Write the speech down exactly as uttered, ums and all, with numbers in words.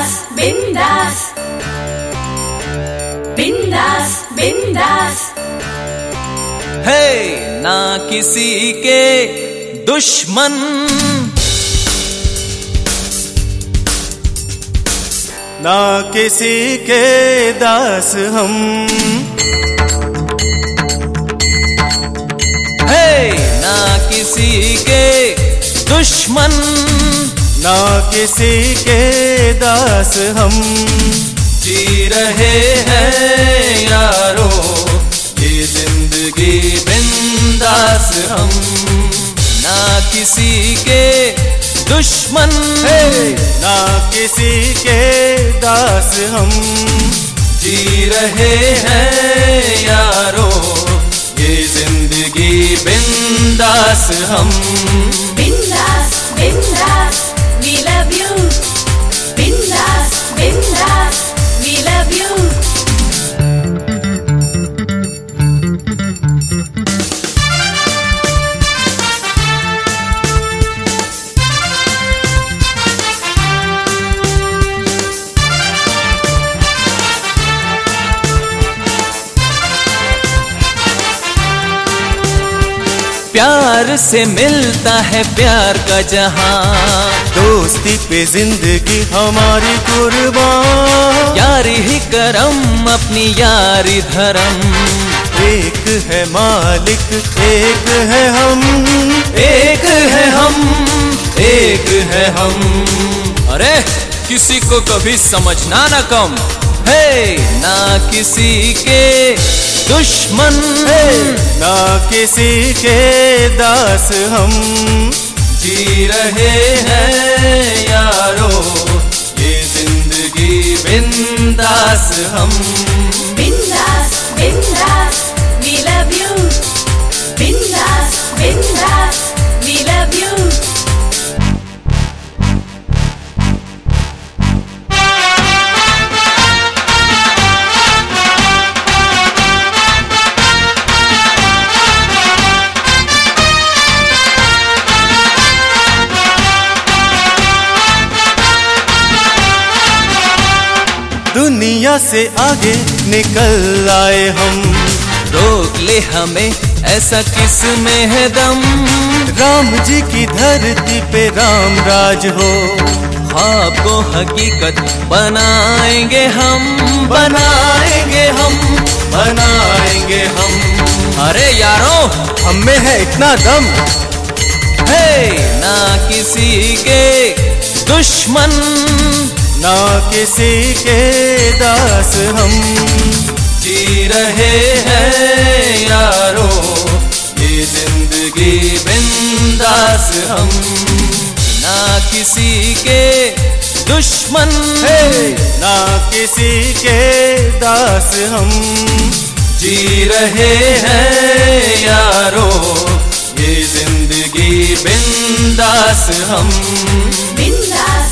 बिंदास बिंदास बिंदास बिंदास। हे ना किसी के दुश्मन, ना किसी के दास हम। हे ना किसी के दुश्मन, ना किसी के दास हम। जी रहे हैं यारो ये जिंदगी बिंदास हम। ना किसी के दुश्मन, ना किसी के दास हम। जी रहे हैं यारो ये जिंदगी बिंदास हम। बिंदास बिंदास we love you, बिंदास बिंदास we love you। प्यार से मिलता है प्यार का जहां, दोस्ती पे जिंदगी हमारी कुर्बान। यारी ही करम अपनी यारी धर्म। एक है मालिक एक है हम, एक है हम एक है हम। अरे किसी को कभी समझना ना कम। हे ना किसी के दुश्मन, ना किसी के दास हम। जी रहे हैं यारो ये जिंदगी बिंदास हम। बिंदास बिंदास we love you, बिंदास बिंदास we love you। दुनिया से आगे निकल आए हम, रोक ले हमें ऐसा किस में है दम। राम जी की धरती पे राम राज हो, ख्वाब को हकीकत बनाएंगे हम, बनाएंगे हम बनाएंगे हम। अरे यारो हम में है इतना दम। हे ना किसी के दुश्मन, ना किसी के दास हम। जी रहे हैं यारो ये जिंदगी बिंदास हम। ना किसी के दुश्मन, ना किसी के दास हम। जी रहे हैं यारो ये जिंदगी बिंदास हम। बिंदास